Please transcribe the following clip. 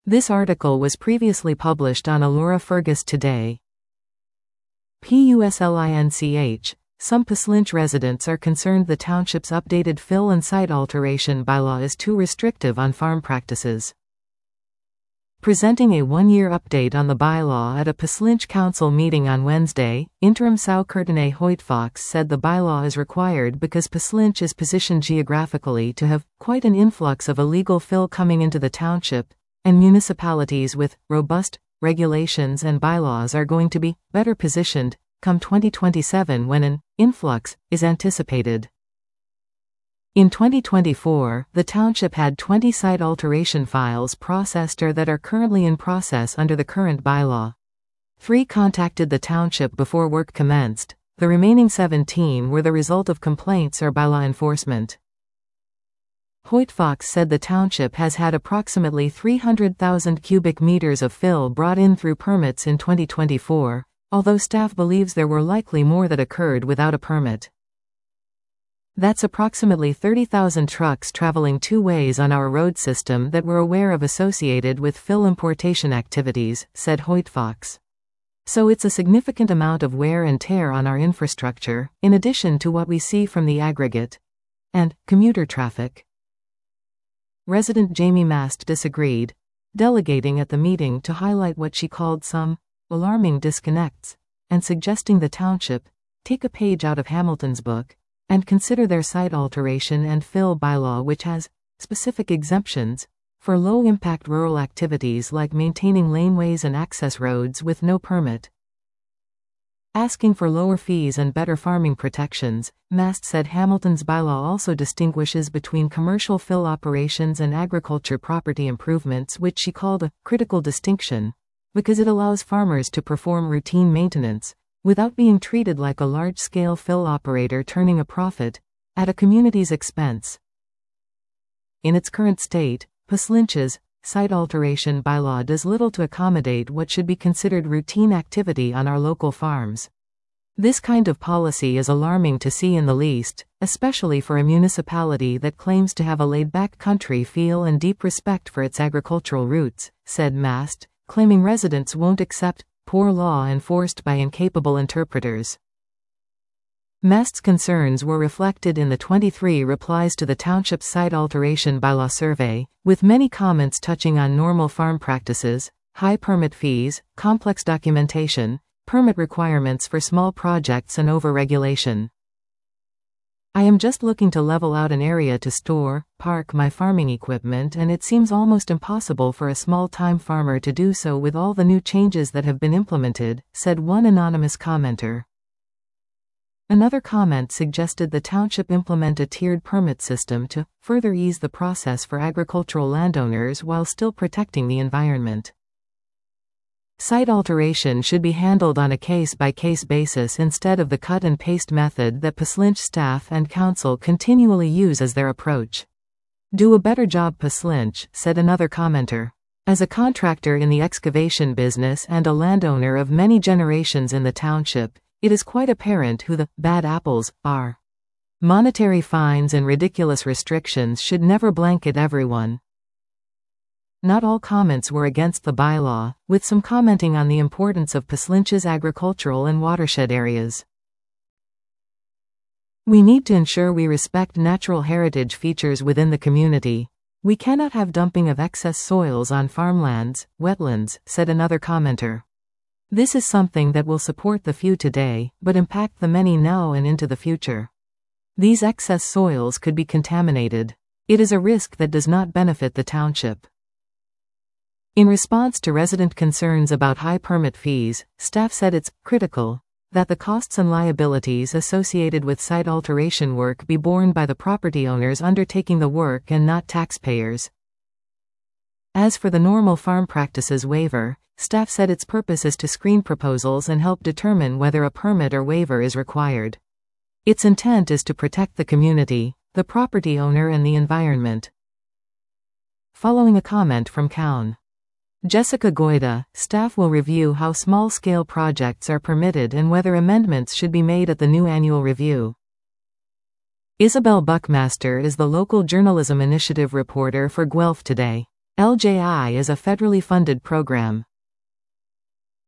This article was previously published on Allura Fergus Today. PUSLINCH. Some Peslinch residents are concerned the township's updated fill and site alteration bylaw is too restrictive on farm practices. Presenting a one-year update on the bylaw at a Peslinch Council meeting on Wednesday, Interim Sau Curtin Hoytfox said the bylaw is required because Peslinch is positioned geographically to have quite an influx of illegal fill coming into the township, and municipalities with robust regulations and bylaws are going to be better positioned come 2027 when an influx is anticipated. In 2024, the township had 20 site alteration files processed or that are currently in process under the current bylaw. 3 contacted the township before work commenced. The remaining 17 were the result of complaints or bylaw enforcement. Hoytfox said the township has had approximately 300,000 cubic meters of fill brought in through permits in 2024, although staff believes there were likely more that occurred without a permit. That's approximately 30,000 trucks traveling 2 ways on our road system that we're aware of associated with fill importation activities, said Hoytfox. So it's a significant amount of wear and tear on our infrastructure, in addition to what we see from the aggregate and commuter traffic. Resident Jamie Mast disagreed, delegating at the meeting to highlight what she called some alarming disconnects, and suggesting the township take a page out of Hamilton's book and consider their site alteration and fill bylaw, which has specific exemptions for low-impact rural activities like maintaining laneways and access roads with no permit. Asking for lower fees and better farming protections, Mast said Hamilton's bylaw also distinguishes between commercial fill operations and agriculture property improvements, which she called a critical distinction, because it allows farmers to perform routine maintenance without being treated like a large-scale fill operator turning a profit at a community's expense. In its current state, Peslinch's site alteration bylaw does little to accommodate what should be considered routine activity on our local farms. This kind of policy is alarming to see in the least, especially for a municipality that claims to have a laid-back country feel and deep respect for its agricultural roots, said Mast, claiming residents won't accept poor law enforced by incapable interpreters. Mast's concerns were reflected in the 23 replies to the township's site alteration bylaw survey, with many comments touching on normal farm practices, high permit fees, complex documentation, permit requirements for small projects and over-regulation. I am just looking to level out an area to store, park my farming equipment, and it seems almost impossible for a small-time farmer to do so with all the new changes that have been implemented, said one anonymous commenter. Another comment suggested the township implement a tiered permit system to further ease the process for agricultural landowners while still protecting the environment. Site alteration should be handled on a case-by-case basis instead of the cut-and-paste method that Peslinch staff and council continually use as their approach. Do a better job, Peslinch, said another commenter. As a contractor in the excavation business and a landowner of many generations in the township, it is quite apparent who the bad apples are. Monetary fines and ridiculous restrictions should never blanket everyone. Not all comments were against the bylaw, with some commenting on the importance of Peslinch's agricultural and watershed areas. We need to ensure we respect natural heritage features within the community. We cannot have dumping of excess soils on farmlands, wetlands, said another commenter. This is something that will support the few today, but impact the many now and into the future. These excess soils could be contaminated. It is a risk that does not benefit the township. In response to resident concerns about high permit fees, staff said it's critical that the costs and liabilities associated with site alteration work be borne by the property owners undertaking the work and not taxpayers. As for the normal farm practices waiver, staff said its purpose is to screen proposals and help determine whether a permit or waiver is required. Its intent is to protect the community, the property owner and the environment. Following a comment from Cown. Jessica Goida, staff will review how small-scale projects are permitted and whether amendments should be made at the new annual review. Isabel Buckmaster is the local journalism initiative reporter for Guelph Today. LJI is a federally funded program.